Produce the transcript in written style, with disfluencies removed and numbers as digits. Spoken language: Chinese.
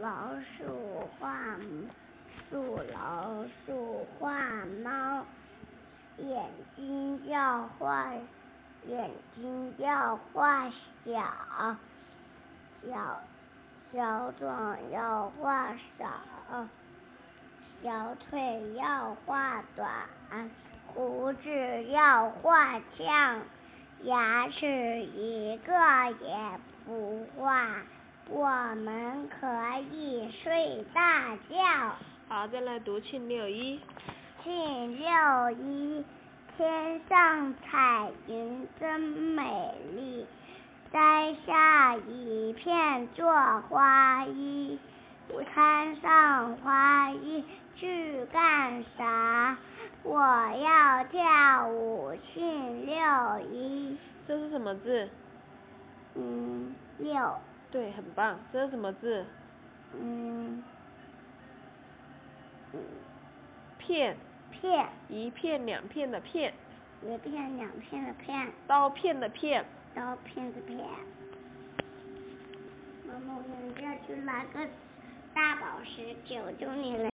老鼠画猫，眼睛要画小，小爪要画少，小腿要画短，胡子要画像，牙齿一个也不画，我们可以睡大觉。 好，再来读庆六一。 庆六一，天上彩云真美丽，摘下一片做花衣。穿上花衣去干啥？我要跳舞庆六一。 这是什么字？ 六。 对，很棒。这是什么字？片。 片。 一片两片的片。 一片两片的片。 刀片的片。 刀片的片。妈妈，我们要去拿个大宝石救救你了。